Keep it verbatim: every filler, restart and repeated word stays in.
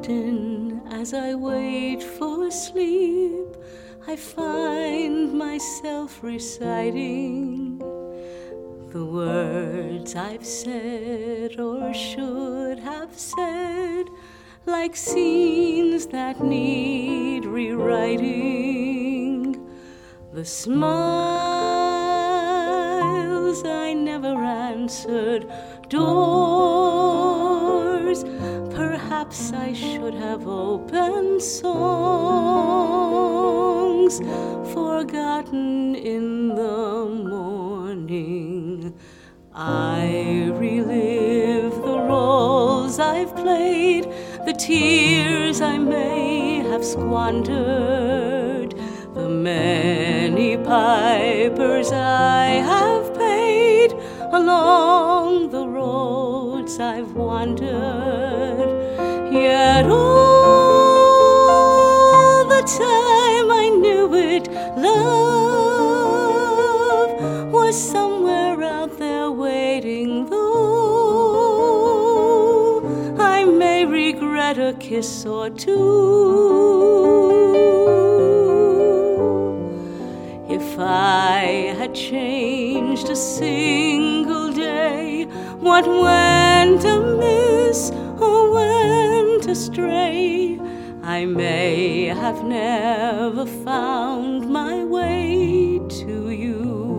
often as I wait for sleep, I find myself reciting the words I've said or should have said, like scenes that need rewriting. The smiles I never answered, doors perhaps I should have opened, songs forgotten in the morning. I relive the roles I've played, the tears I may have squandered, the many pipers I have paid along the roads I've wandered. Yet all the time I knew it, love was somewhere out there waiting, though I may regret a kiss or two. If I had changed a single day, what went amiss or went astray, I may have never found my way to you.